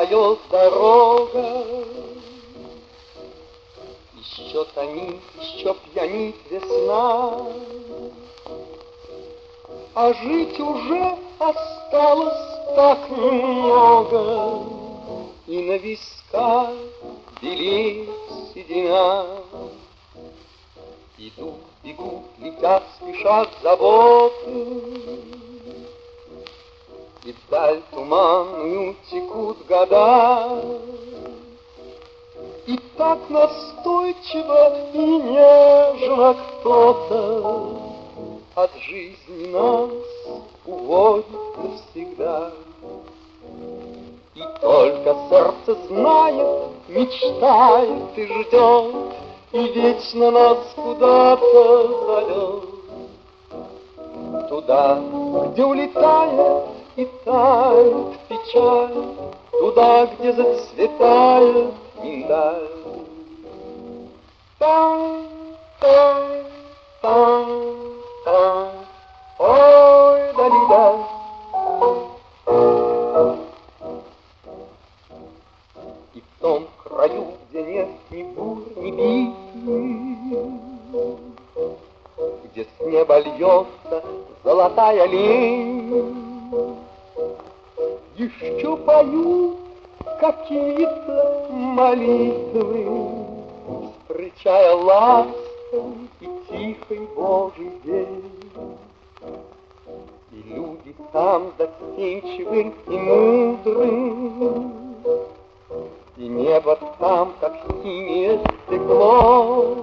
твоя дорога. Еще томит, еще пьянит весна, а жить уже осталось так немного, и на висках белеет седина. Идут, бегут, летят, спешат заботы, и вдаль туманную текут года. И так настойчиво и нежно кто-то от жизни нас уводит навсегда. И только сердце знает, мечтает и ждет, и вечно нас куда-то зовет. Туда, где улетает и тает печаль, туда, где зацветает миндаль. Там, там, там, там, ой, дали-даль. И в том краю, где нет ни бур, ни битвы, где с неба льется золотая лень, еще поют какие-то молитвы, встречая ласковый и тихий Божий день. И люди там застенчивы и мудры, и небо там, как синее стекло.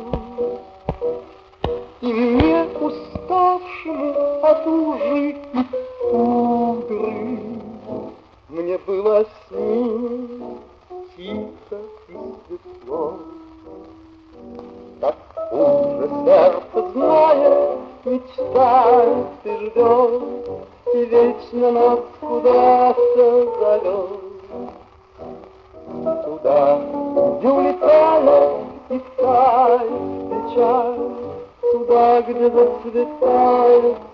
И мне, уставшему от лжи и пудры, мне было с ним тихо и светло. Так уже сердце знает, мечтает и ждет, и вечно нас куда-то зовет. Туда, где улетает и тает печаль, туда, где зацветает